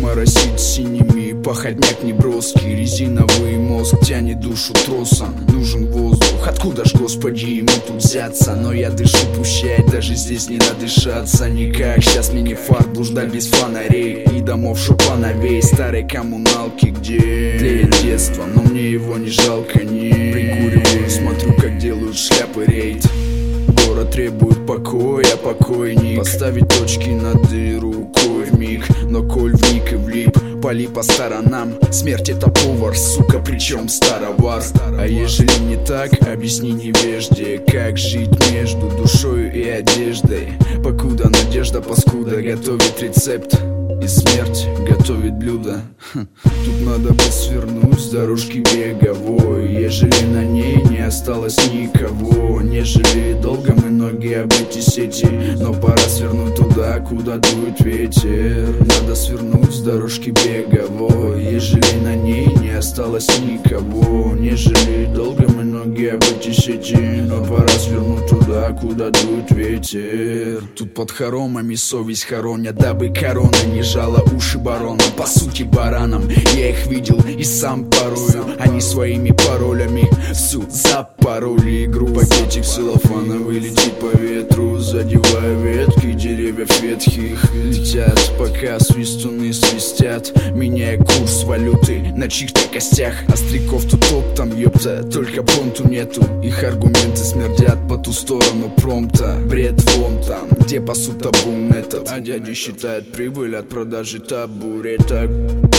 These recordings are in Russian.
моросит синими, походняк неброский, резиновый мозг тянет душу тросом. Нужен воздух, откуда ж, Господи, ему тут взяться? Но я дышу, пущай, даже здесь не надышаться никак. Сейчас мини-фар блуждать без фонарей и домов шопановей старой коммуналки, где тлеет детство, но мне его не жалко, не прикуриваю, смотрю, как делают шляпы рейд. Город требует покоя, покойник, поставить точки над «и» рукой вмиг. Но коль вник и влип, пали по сторонам. Смерть — это повар, сука, причем старовар. А ежели не так, объясни невежде, как жить между душою и одеждой. Покуда надежда паскуда готовит рецепт, и смерть готовит блюдо. Тут надо бы свернуть с дорожки беговой, ежели на ней не осталось никого. Нежели долго мы ноги об эти сети, но пора свернуть туда, куда дует ветер. Надо свернуть с дорожки беговой, ежели на ней не осталось никого. Нежели долго мы ноги об эти сети, но пора свернуть туда, куда дует ветер. Тут под хоромами совесть хоронят, дабы корона не жала уши барона. По сути баранам, я их видел и сам порою. Они своими паролями всю запороли игру. Пакетик целлофановый летит по ветру, задевая ветки деревьев ветхих. Летят, пока свистуны свистят, меняя курс валюты на чьих-то костях. Остряков тут оптом, ёпта, только понту нету. Их аргументы смердят по ту сторону промпта. Бред вон там, где пасут табун этот. А дядя считает прибыль от продажи табуреток.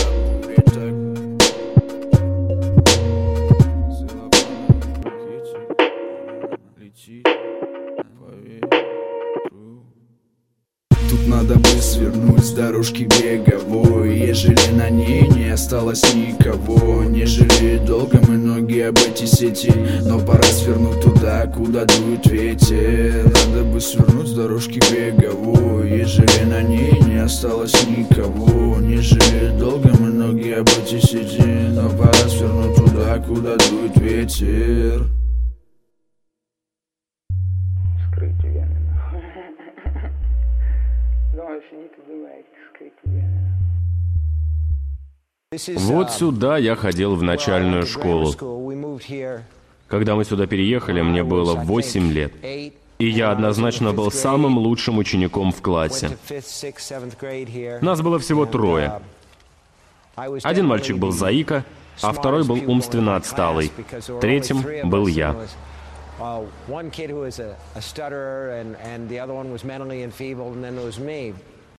Тут надо бы свернуть с дорожки беговой, ежели на ней не осталось никого. Нежели долго мы ноги об эти сети, но пора свернуть туда, куда дует ветер. Надо бы свернуть с дорожки беговой, ежели на ней не осталось никого. Нежели долго мы ноги об эти сети, но пора свернуть туда, куда дует ветер. Вот сюда я ходил в начальную школу. Когда мы сюда переехали, мне было 8 лет. И я однозначно был самым лучшим учеником в классе. Нас было всего 3. Один мальчик был заика, а второй был умственно отсталый. Третьим был я. One kid who was a stutterer, and the other one was mentally enfeebled, and then there was me.